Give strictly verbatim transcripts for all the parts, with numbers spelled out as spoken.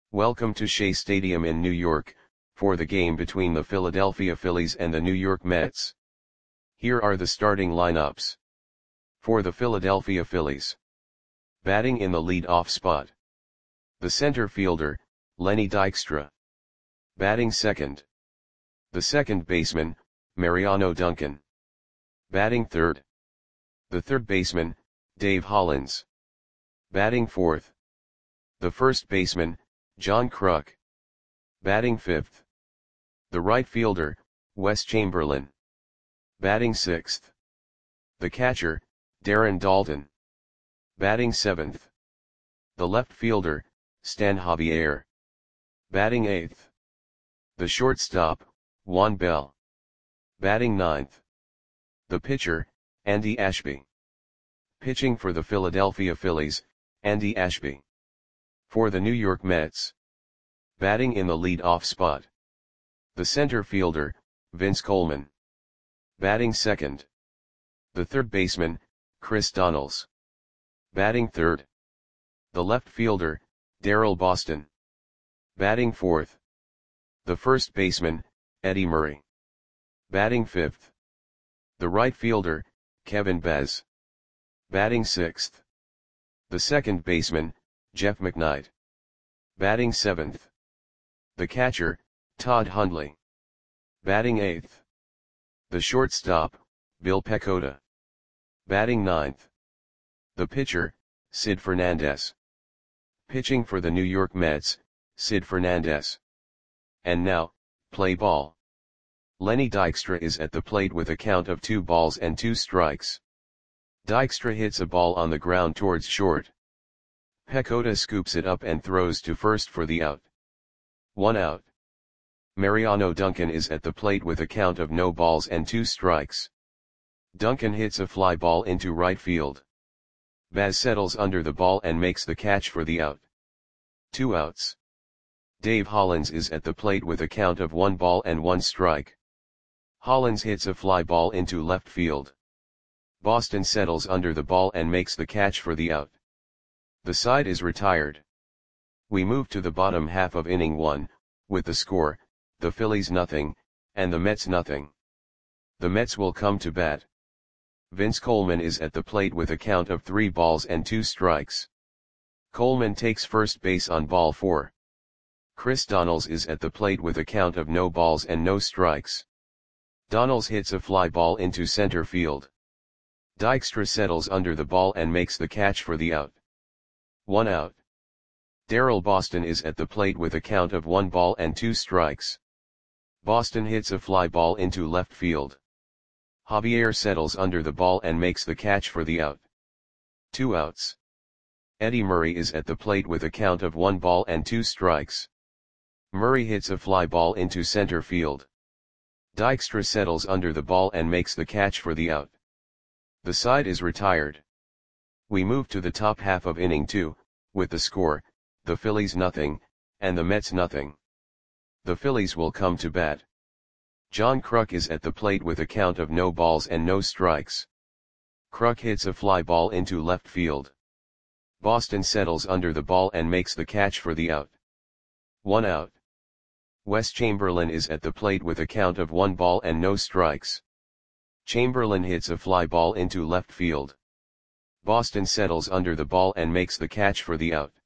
Welcome to Shea Stadium in New York, for the game between the Philadelphia Phillies and the New York Mets. Here are the starting lineups. For the Philadelphia Phillies. Batting in the lead-off spot. The center fielder, Lenny Dykstra. Batting second. The second baseman, Mariano Duncan. Batting third. The third baseman, Dave Hollins. Batting fourth. The first baseman, John Kruk. Batting fifth. The right fielder, Wes Chamberlain. Batting sixth. The catcher, Darren Daulton. Batting seventh. The left fielder, Stan Javier. Batting eighth. The shortstop, Juan Bell. Batting ninth. The pitcher, Andy Ashby. Pitching for the Philadelphia Phillies, Andy Ashby. For the New York Mets. Batting in the lead-off spot. The center fielder, Vince Coleman. Batting second. The third baseman, Chris Donnells. Batting third. The left fielder, Darryl Boston. Batting fourth. The first baseman, Eddie Murray. Batting fifth. The right fielder, Kevin Bez. Batting sixth. The second baseman, Jeff McKnight. Batting seventh. The catcher, Todd Hundley. Batting eighth. The shortstop, Bill Pecota. Batting ninth. The pitcher, Sid Fernandez. Pitching for the New York Mets, Sid Fernandez. And now, play ball. Lenny Dykstra is at the plate with a count of two balls and two strikes. Dykstra hits a ball on the ground towards short. Pecota scoops it up and throws to first for the out. One out. Mariano Duncan is at the plate with a count of no balls and two strikes. Duncan hits a fly ball into right field. Baz settles under the ball and makes the catch for the out. Two outs. Dave Hollins is at the plate with a count of one ball and one strike. Hollins hits a fly ball into left field. Boston settles under the ball and makes the catch for the out. The side is retired. We move to the bottom half of inning one, with the score, the Phillies nothing, and the Mets nothing. The Mets will come to bat. Vince Coleman is at the plate with a count of three balls and two strikes. Coleman takes first base on ball four. Chris Donnells is at the plate with a count of no balls and no strikes. Donnells hits a fly ball into center field. Dykstra settles under the ball and makes the catch for the out. One out. Darryl Boston is at the plate with a count of one ball and two strikes. Boston hits a fly ball into left field. Javier settles under the ball and makes the catch for the out. Two outs. Eddie Murray is at the plate with a count of one ball and two strikes. Murray hits a fly ball into center field. Dykstra settles under the ball and makes the catch for the out. The side is retired. We move to the top half of inning two, with the score, the Phillies nothing, and the Mets nothing. The Phillies will come to bat. John Kruk is at the plate with a count of no balls and no strikes. Kruk hits a fly ball into left field. Boston settles under the ball and makes the catch for the out. One out. Wes Chamberlain is at the plate with a count of one ball and no strikes. Chamberlain hits a fly ball into left field. Boston settles under the ball and makes the catch for the out.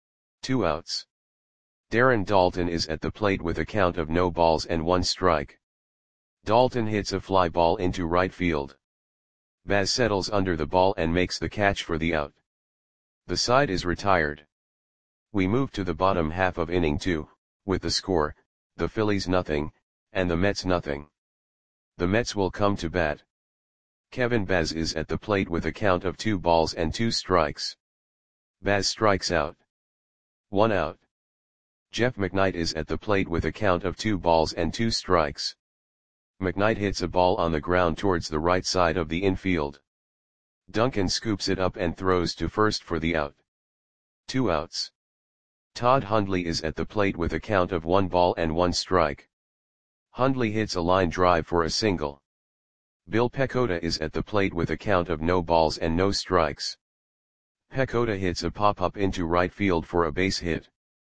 Two outs. Darren Daulton is at the plate with a count of no balls and one strike. Daulton hits a fly ball into right field. Baz settles under the ball and makes the catch for the out. The side is retired. We move to the bottom half of inning two, with the score, the Phillies nothing, and the Mets nothing. The Mets will come to bat. Kevin Bez is at the plate with a count of two balls and two strikes. Baz strikes out. One out. Jeff McKnight is at the plate with a count of two balls and two strikes. McKnight hits a ball on the ground towards the right side of the infield. Duncan scoops it up and throws to first for the out. Two outs. Todd Hundley is at the plate with a count of one ball and one strike. Hundley hits a line drive for a single. Bill Pecota is at the plate with a count of no balls and no strikes. Pecota hits a pop-up into right field for a base hit.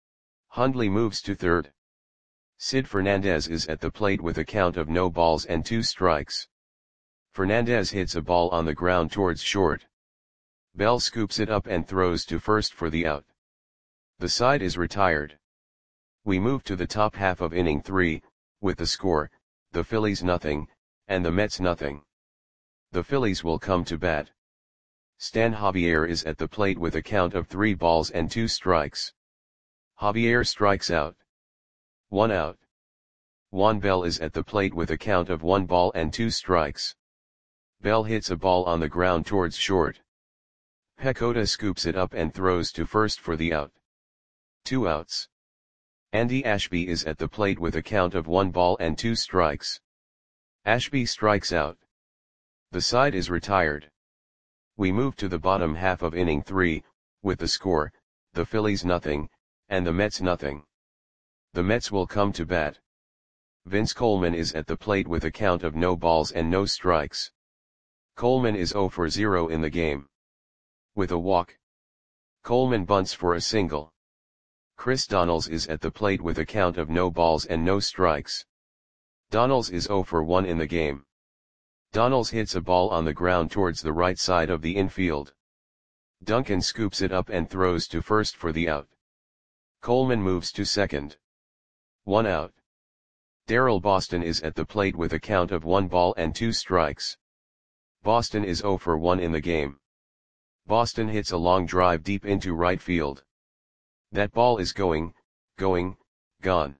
Hundley moves to third. Sid Fernandez is at the plate with a count of no balls and two strikes. Fernandez hits a ball on the ground towards short. Bell scoops it up and throws to first for the out. The side is retired. We move to the top half of inning three, with the score, the Phillies nothing, and the Mets nothing. The Phillies will come to bat. Stan Javier is at the plate with a count of three balls and two strikes. Javier strikes out. One out. Juan Bell is at the plate with a count of one ball and two strikes. Bell hits a ball on the ground towards short. Pecota scoops it up and throws to first for the out. Two outs. Andy Ashby is at the plate with a count of one ball and two strikes. Ashby strikes out. The side is retired. We move to the bottom half of inning three, with the score, the Phillies nothing, and the Mets nothing. The Mets will come to bat. Vince Coleman is at the plate with a count of no balls and no strikes. Coleman is zero for zero in the game. With a walk, Coleman bunts for a single. Chris Donalds is at the plate with a count of no balls and no strikes. Donalds is zero for one in the game. Donalds hits a ball on the ground towards the right side of the infield. Duncan scoops it up and throws to first for the out. Coleman moves to second. One out. Darrell Boston is at the plate with a count of one ball and two strikes. Boston is zero for one in the game. Boston hits a long drive deep into right field. That ball is going, going, gone.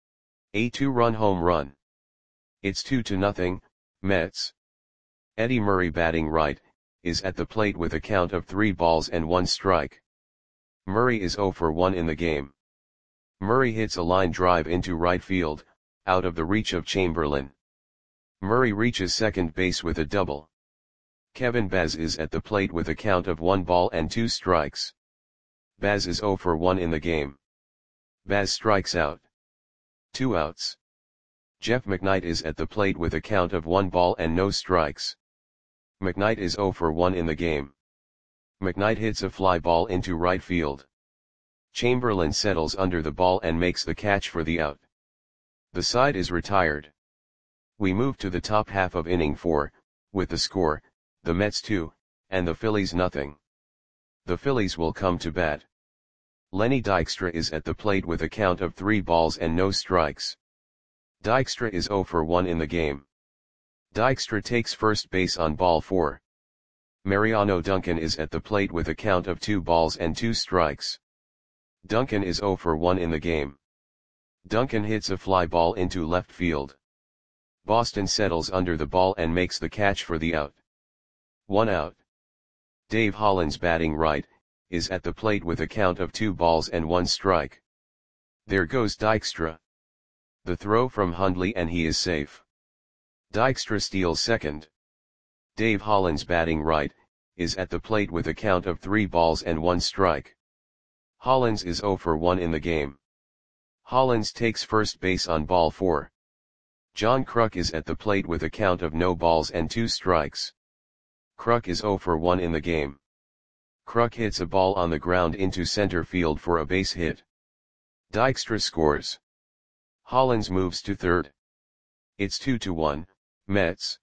A two-run home run. It's two to nothing, Mets. Eddie Murray, batting right, is at the plate with a count of three balls and one strike. Murray is zero for one in the game. Murray hits a line drive into right field, out of the reach of Chamberlain. Murray reaches second base with a double. Kevin Baz is at the plate with a count of one ball and two strikes. Baz is zero for one in the game. Baz strikes out. Two outs. Jeff McKnight is at the plate with a count of one ball and no strikes. McKnight is zero for one in the game. McKnight hits a fly ball into right field. Chamberlain settles under the ball and makes the catch for the out. The side is retired. We move to the top half of inning four, with the score, the Mets two, and the Phillies nothing. The Phillies will come to bat. Lenny Dykstra is at the plate with a count of three balls and no strikes. Dykstra is zero for one in the game. Dykstra takes first base on ball four. Mariano Duncan is at the plate with a count of two balls and two strikes. Duncan is zero for one in the game. Duncan hits a fly ball into left field. Boston settles under the ball and makes the catch for the out. One out. Dave Hollins, batting right, is at the plate with a count of two balls and one strike. There goes Dykstra. The throw from Hundley and he is safe. Dykstra steals second. Dave Hollins, batting right, is at the plate with a count of three balls and one strike. Hollins is zero for one in the game. Hollins takes first base on ball four. John Kruk is at the plate with a count of no balls and two strikes. Kruk is zero for one in the game. Kruk hits a ball on the ground into center field for a base hit. Dykstra scores. Hollins moves to third. It's two to one, Mets.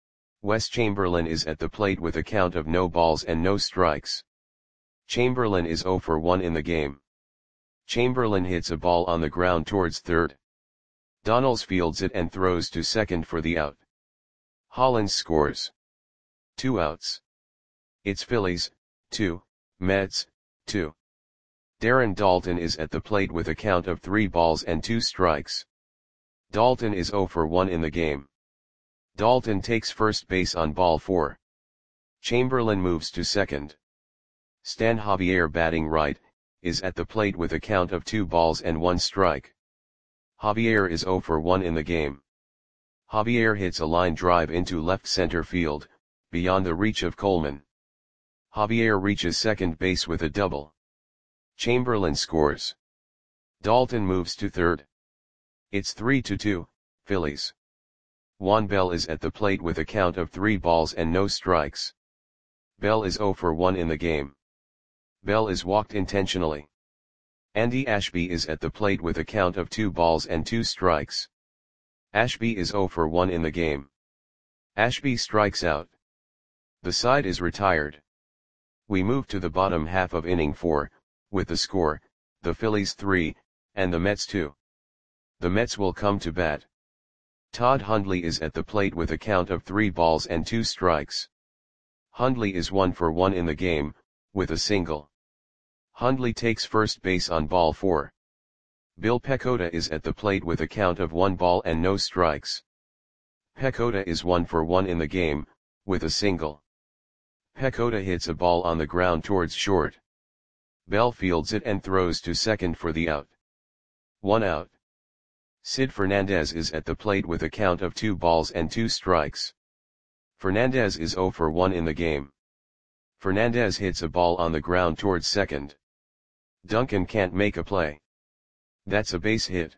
Wes Chamberlain is at the plate with a count of no balls and no strikes. Chamberlain is zero for one in the game. Chamberlain hits a ball on the ground towards third. Donalds fields it and throws to second for the out. Hollins scores. Two outs. It's Phillies, two, Mets, two. Darren Daulton is at the plate with a count of three balls and two strikes. Daulton is zero for one in the game. Daulton takes first base on ball four. Chamberlain moves to second. Stan Javier, batting right, is at the plate with a count of two balls and one strike. Javier is zero for one in the game. Javier hits a line drive into left center field, beyond the reach of Coleman. Javier reaches second base with a double. Chamberlain scores. Daulton moves to third. It's three to two, Phillies. Juan Bell is at the plate with a count of three balls and no strikes. Bell is zero for one in the game. Bell is walked intentionally. Andy Ashby is at the plate with a count of two balls and two strikes. Ashby is zero for one in the game. Ashby strikes out. The side is retired. We move to the bottom half of inning four, with the score, the Phillies three, and the Mets two. The Mets will come to bat. Todd Hundley is at the plate with a count of three balls and two strikes. Hundley is one for one in the game, with a single. Hundley takes first base on ball four. Bill Pecota is at the plate with a count of one ball and no strikes. Pecota is one for one in the game, with a single. Pecota hits a ball on the ground towards short. Bell fields it and throws to second for the out. One out. Sid Fernandez is at the plate with a count of two balls and two strikes. Fernandez is zero for one in the game. Fernandez hits a ball on the ground towards second. Duncan can't make a play. That's a base hit.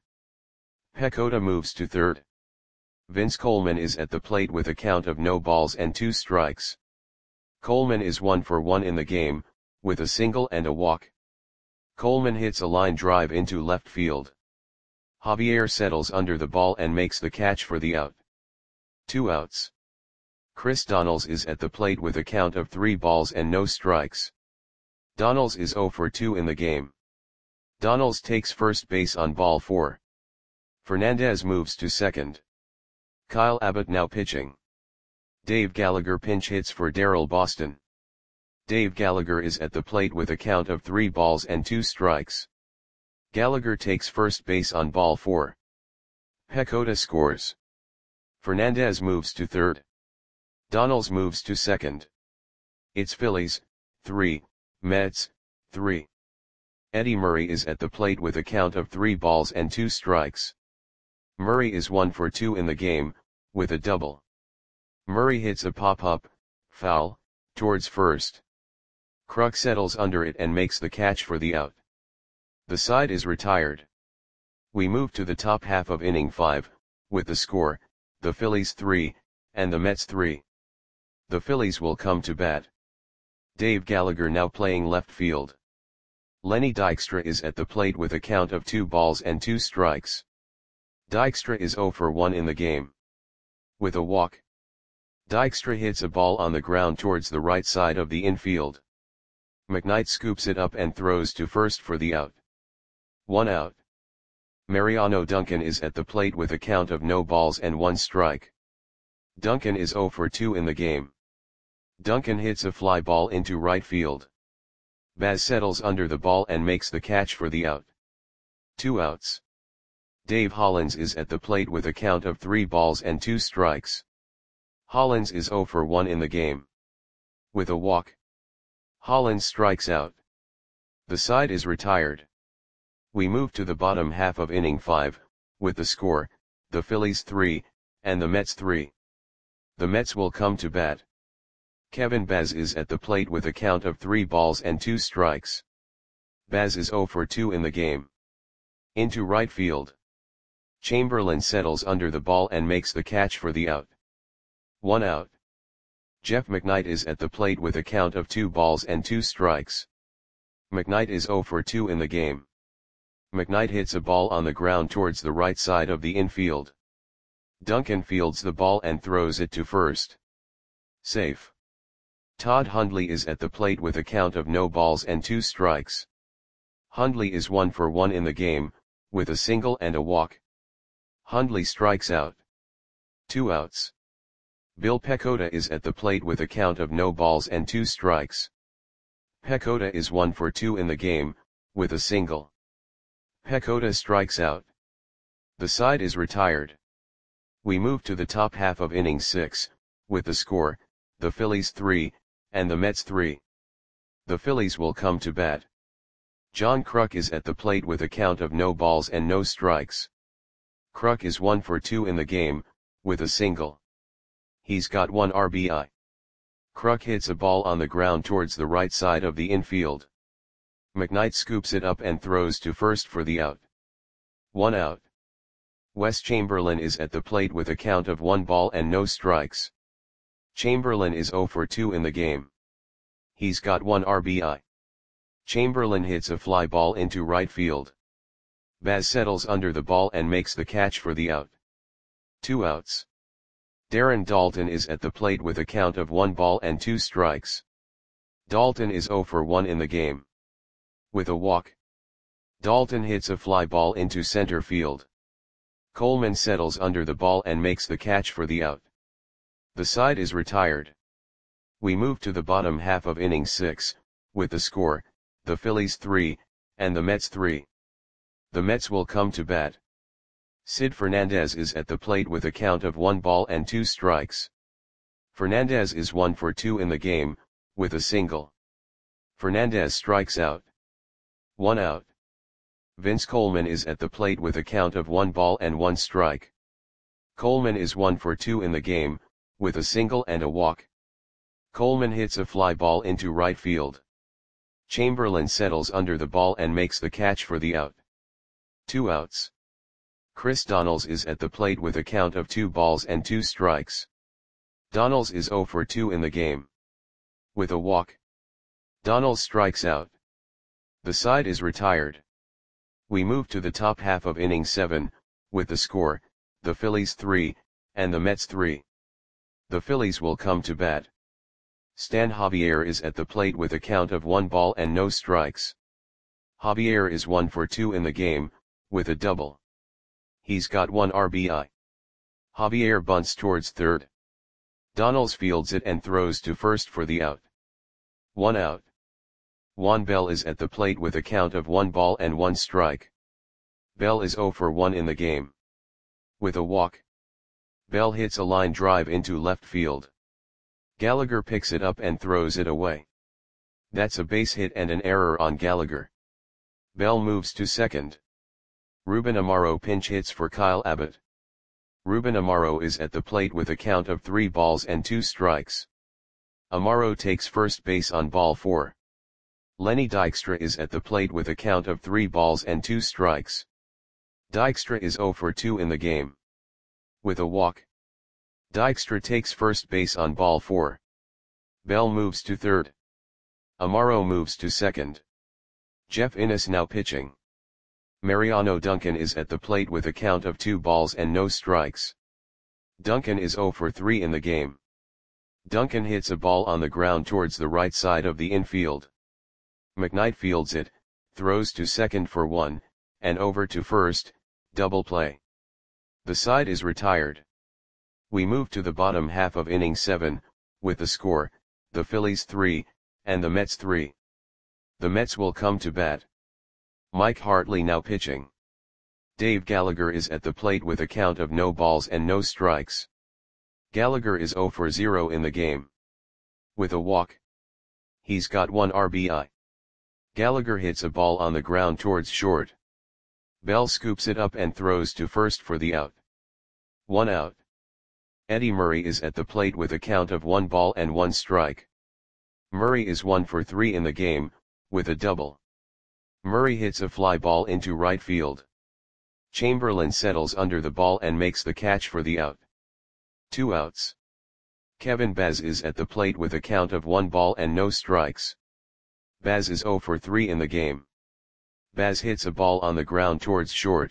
Pecota moves to third. Vince Coleman is at the plate with a count of no balls and two strikes. Coleman is one for one in the game, with a single and a walk. Coleman hits a line drive into left field. Javier settles under the ball and makes the catch for the out. Two outs. Chris Donnells is at the plate with a count of three balls and no strikes. Donnells is zero for two in the game. Donnells takes first base on ball four. Fernandez moves to second. Kyle Abbott now pitching. Dave Gallagher pinch hits for Darryl Boston. Dave Gallagher is at the plate with a count of three balls and two strikes. Gallagher takes first base on ball four. Pecota scores. Fernandez moves to third. Donnells moves to second. It's Phillies, three, Mets, three. Eddie Murray is at the plate with a count of three balls and two strikes. Murray is one for two in the game, with a double. Murray hits a pop-up, foul, towards first. Kruk settles under it and makes the catch for the out. The side is retired. We move to the top half of inning five, with the score, the Phillies three, and the Mets three. The Phillies will come to bat. Dave Gallagher now playing left field. Lenny Dykstra is at the plate with a count of two balls and two strikes. Dykstra is zero for one in the game. With a walk. Dykstra hits a ball on the ground towards the right side of the infield. McKnight scoops it up and throws to first for the out. One out. Mariano Duncan is at the plate with a count of no balls and one strike. Duncan is zero for two in the game. Duncan hits a fly ball into right field. Baz settles under the ball and makes the catch for the out. Two outs. Dave Hollins is at the plate with a count of three balls and two strikes. Hollins is zero for one in the game. With a walk. Hollins strikes out. The side is retired. We move to the bottom half of inning five, with the score, the Phillies three, and the Mets three. The Mets will come to bat. Kevin Baz is at the plate with a count of three balls and two strikes. Baz is zero for two in the game. Into right field. Chamberlain settles under the ball and makes the catch for the out. One out. Jeff McKnight is at the plate with a count of two balls and two strikes. McKnight is zero for two in the game. McKnight hits a ball on the ground towards the right side of the infield. Duncan fields the ball and throws it to first. Safe. Todd Hundley is at the plate with a count of no balls and two strikes. Hundley is one for one in the game, with a single and a walk. Hundley strikes out. Two outs. Bill Pecota is at the plate with a count of no balls and two strikes. Pecota is one for two in the game, with a single. Pecota strikes out. The side is retired. We move to the top half of inning six, with the score, the Phillies three, and the Mets three. The Phillies will come to bat. John Kruk is at the plate with a count of no balls and no strikes. Kruk is one for two in the game, with a single. He's got one R B I. Kruk hits a ball on the ground towards the right side of the infield. McKnight scoops it up and throws to first for the out. One out. Wes Chamberlain is at the plate with a count of one ball and no strikes. Chamberlain is zero for two in the game. He's got one R B I. Chamberlain hits a fly ball into right field. Baz settles under the ball and makes the catch for the out. Two outs. Darren Daulton is at the plate with a count of one ball and two strikes. Daulton is oh for one in the game. With a walk. Daulton hits a fly ball into center field. Coleman settles under the ball and makes the catch for the out. The side is retired. We move to the bottom half of inning six, with the score, the Phillies three, and the Mets three. The Mets will come to bat. Sid Fernandez is at the plate with a count of one ball and two strikes. Fernandez is one for two in the game, with a single. Fernandez strikes out. One out. Vince Coleman is at the plate with a count of one ball and one strike. Coleman is one for two in the game, with a single and a walk. Coleman hits a fly ball into right field. Chamberlain settles under the ball and makes the catch for the out. Two outs. Chris Donnells is at the plate with a count of two balls and two strikes. Donnells is oh for two in the game. With a walk. Donnells strikes out. The side is retired. We move to the top half of inning seven, with the score, the Phillies three, and the Mets three. The Phillies will come to bat. Stan Javier is at the plate with a count of one ball and no strikes. Javier is one for two in the game, with a double. He's got one R B I. Javier bunts towards third. Donnells fields it and throws to first for the out. One out. Juan Bell is at the plate with a count of one ball and one strike. Bell is oh for one in the game. With a walk. Bell hits a line drive into left field. Gallagher picks it up and throws it away. That's a base hit and an error on Gallagher. Bell moves to second. Ruben Amaro pinch hits for Kyle Abbott. Ruben Amaro is at the plate with a count of three balls and two strikes. Amaro takes first base on ball four. Lenny Dykstra is at the plate with a count of three balls and two strikes. Dykstra is oh for two in the game. With a walk. Dykstra takes first base on ball four. Bell moves to third. Amaro moves to second. Jeff Innes now pitching. Mariano Duncan is at the plate with a count of two balls and no strikes. Duncan is oh for three in the game. Duncan hits a ball on the ground towards the right side of the infield. McKnight fields it, throws to second for one, and over to first, double play. The side is retired. We move to the bottom half of inning seven, with the score, the Phillies three, and the Mets three. The Mets will come to bat. Mike Hartley now pitching. Dave Gallagher is at the plate with a count of no balls and no strikes. Gallagher is oh for zero in the game. With a walk. He's got one R B I. Gallagher hits a ball on the ground towards short. Bell scoops it up and throws to first for the out. One out. Eddie Murray is at the plate with a count of one ball and one strike. Murray is one for three in the game, with a double. Murray hits a fly ball into right field. Chamberlain settles under the ball and makes the catch for the out. Two outs. Kevin Baz is at the plate with a count of one ball and no strikes. Baz is oh for three in the game. Baz hits a ball on the ground towards short.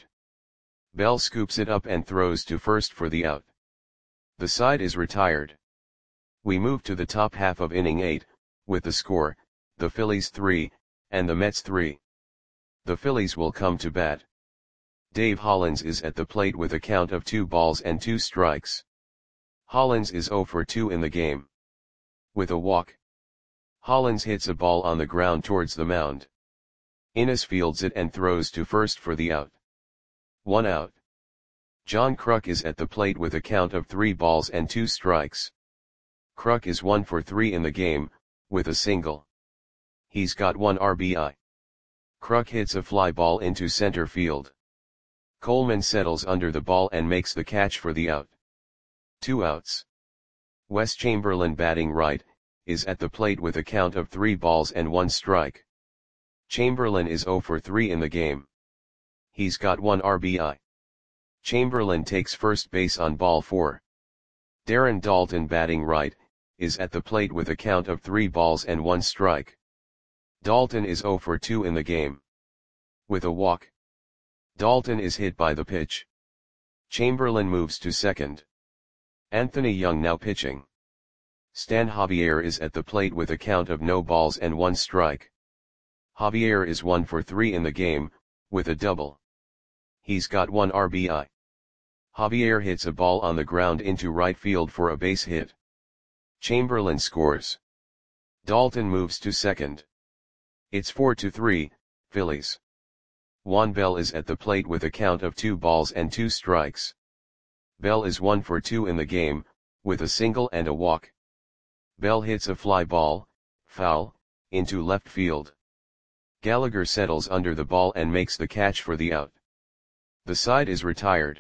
Bell scoops it up and throws to first for the out. The side is retired. We move to the top half of inning eight, with the score, the Phillies three, and the Mets three. The Phillies will come to bat. Dave Hollins is at the plate with a count of two balls and two strikes. Hollins is oh for two in the game. With a walk. Hollins hits a ball on the ground towards the mound. Innes fields it and throws to first for the out. One out. John Kruk is at the plate with a count of three balls and two strikes. Kruk is one for three in the game, with a single. He's got one R B I. Kruk hits a fly ball into center field. Coleman settles under the ball and makes the catch for the out. Two outs. Wes Chamberlain batting right, is at the plate with a count of three balls and one strike. Chamberlain is oh for three in the game. He's got one R B I. Chamberlain takes first base on ball four. Darren Daulton batting right, is at the plate with a count of three balls and one strike. Dalton is zero for two in the game. With a walk. Dalton is hit by the pitch. Chamberlain moves to second. Anthony Young now pitching. Stan Javier is at the plate with a count of no balls and one strike. Javier is one for three in the game, with a double. He's got one R B I. Javier hits a ball on the ground into right field for a base hit. Chamberlain scores. Dalton moves to second. It's four to three, Phillies. Juan Bell is at the plate with a count of two balls and two strikes. Bell is one for two in the game, with a single and a walk. Bell hits a fly ball, foul, into left field. Gallagher settles under the ball and makes the catch for the out. The side is retired.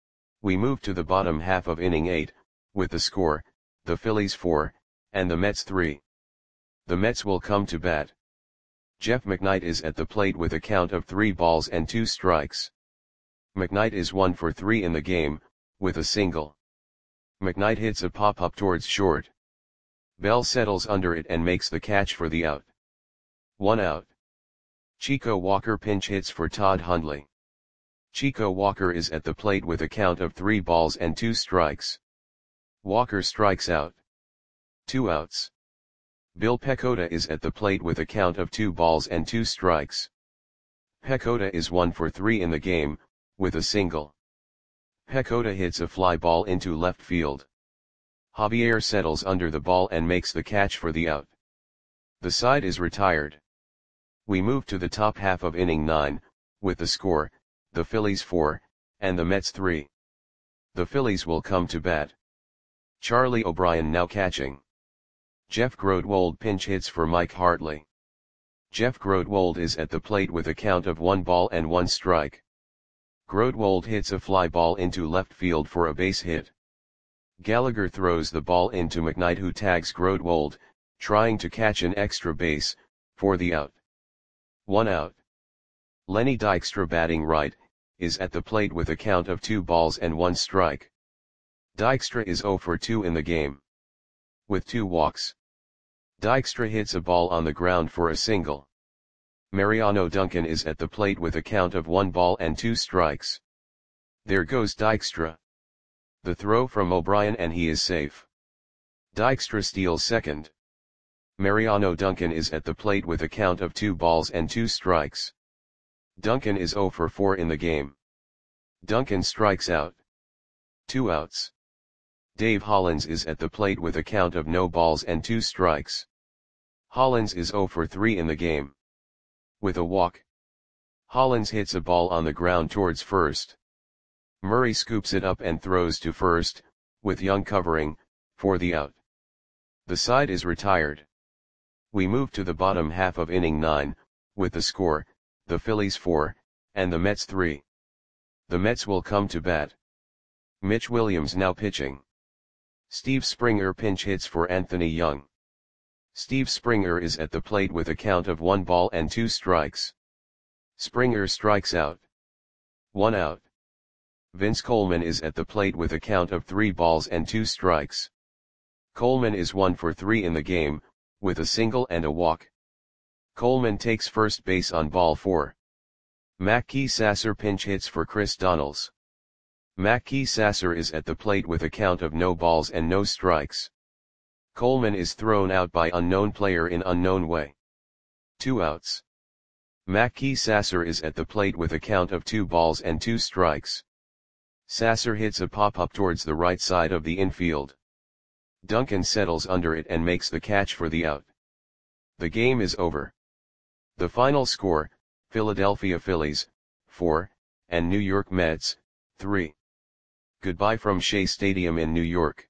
We move to the bottom half of inning eight, with the score, the Phillies four, and the Mets three. The Mets will come to bat. Jeff McKnight is at the plate with a count of three balls and two strikes. McKnight is one for three in the game, with a single. McKnight hits a pop-up towards short. Bell settles under it and makes the catch for the out. One out. Chico Walker pinch hits for Todd Hundley. Chico Walker is at the plate with a count of three balls and two strikes. Walker strikes out. Two outs. Bill Pecota is at the plate with a count of two balls and two strikes. Pecota is one for three in the game, with a single. Pecota hits a fly ball into left field. Javier settles under the ball and makes the catch for the out. The side is retired. We move to the top half of inning nine, with the score, the Phillies four, and the Mets three. The Phillies will come to bat. Charlie O'Brien now catching. Jeff Grodwold pinch hits for Mike Hartley. Jeff Grodwold is at the plate with a count of one ball and one strike. Grodwold hits a fly ball into left field for a base hit. Gallagher throws the ball into McKnight, who tags Grodwold, trying to catch an extra base, for the out. One out. Lenny Dykstra, batting right, is at the plate with a count of two balls and one strike. Dykstra is zero for two in the game. With two walks. Dykstra hits a ball on the ground for a single. Mariano Duncan is at the plate with a count of one ball and two strikes. There goes Dykstra. The throw from O'Brien and he is safe. Dykstra steals second. Mariano Duncan is at the plate with a count of two balls and two strikes. Duncan is zero for four in the game. Duncan strikes out. Two outs. Dave Hollins is at the plate with a count of no balls and two strikes. Hollins is zero for three in the game. With a walk. Hollins hits a ball on the ground towards first. Murray scoops it up and throws to first, with Young covering, for the out. The side is retired. We move to the bottom half of inning nine, with the score, the Phillies four, and the Mets three. The Mets will come to bat. Mitch Williams now pitching. Steve Springer pinch hits for Anthony Young. Steve Springer is at the plate with a count of one ball and two strikes. Springer strikes out. One out. Vince Coleman is at the plate with a count of three balls and two strikes. Coleman is one for three in the game, with a single and a walk. Coleman takes first base on ball four. Mackey Sasser pinch hits for Chris Donnells. Mackey Sasser is at the plate with a count of no balls and no strikes. Coleman is thrown out by unknown player in unknown way. Two outs. Mackey Sasser is at the plate with a count of two balls and two strikes. Sasser hits a pop-up towards the right side of the infield. Duncan settles under it and makes the catch for the out. The game is over. The final score, Philadelphia Phillies, four, and New York Mets, three. Goodbye from Shea Stadium in New York.